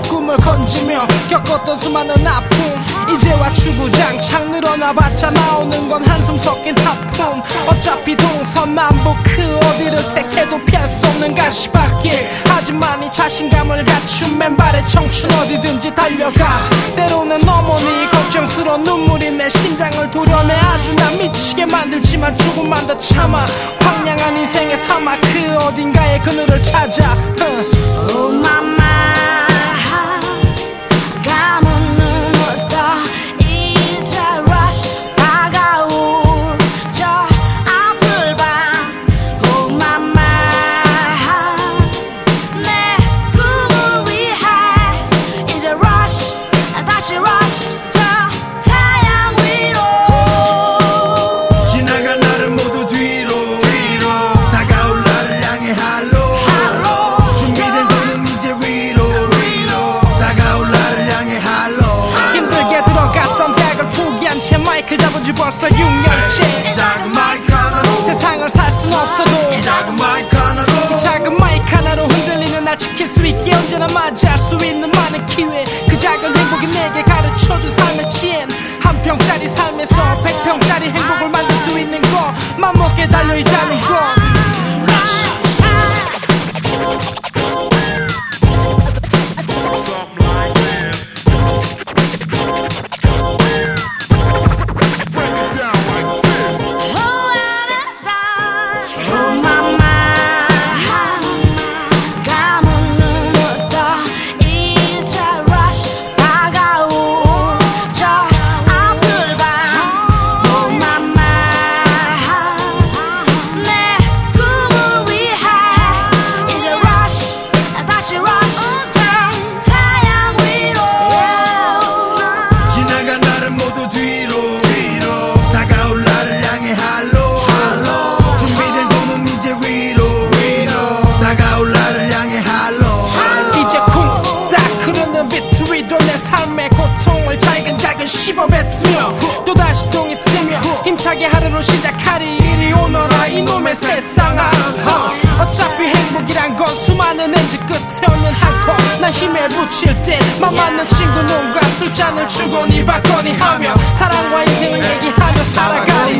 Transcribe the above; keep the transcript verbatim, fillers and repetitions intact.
꿈을 건지며 겪었던 수많은 아픔 이제와 주구장창 늘어나봤자 나오는 건 한숨 섞인 하품 어차피 동서남북 그 어디를 택해도 피할 수 없는 가시밭길 하지만 이 자신감을 갖춘 맨발의 청춘 어디든지 달려가 때로는 어머니 걱정스러운 눈물이 내 심장을 도려내 아주 나 미치게 만들지만 조금만 더 참아 황량한 인생의 사막 그 어딘가에 그늘을 찾아 Oh mama 마이크 잡은 지 벌써 육 년째 이 작은 마이크 하나로 세상을 살 순 없어도 이 작은 마이크 하나로 이 작은 마이크 하나로 흔들리는 날 지킬 수 있게 언제나 맞이할 수 있는 많은 기회 그 작은 행복이 내게 가르쳐준 삶의 지혜 한 평짜리 삶에서 백 평짜리 행복을 만들 수 있는 것 맘먹게 달려있다는 것 씹어뱉으며 또다시 동이 트며 힘차게 하루를 시작하리 이리 오너라 이놈의 세상아 어, 어차피 행복이란 건 수많은 엔지 끝에 없는 한컷 난 힘에 붙일 때 맘 맞는 친구 놈과 술잔을 주거니 받거니 하며 사랑과 인생을 얘기하며 살아가리